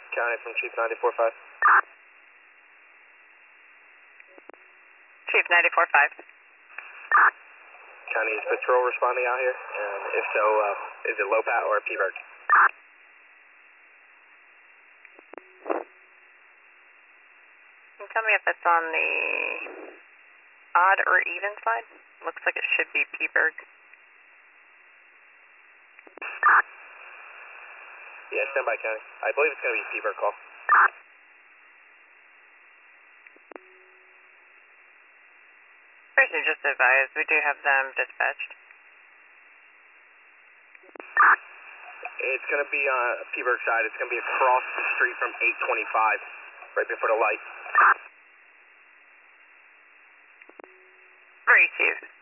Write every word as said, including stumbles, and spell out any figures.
County from Chief ninety-four five. Chief ninety-four five. County, is patrol responding out here? And if so, uh, is it Lopat or P-Berg? Can you tell me if it's on the odd or even side? Looks like it should be P-Berg. Yeah, stand by, County. I believe it's going to be P-Berg call. First, you just advised we do have them dispatched. It's going to be on P-Berg side. It's going to be across the street from eight twenty-five, right before the light. Three two.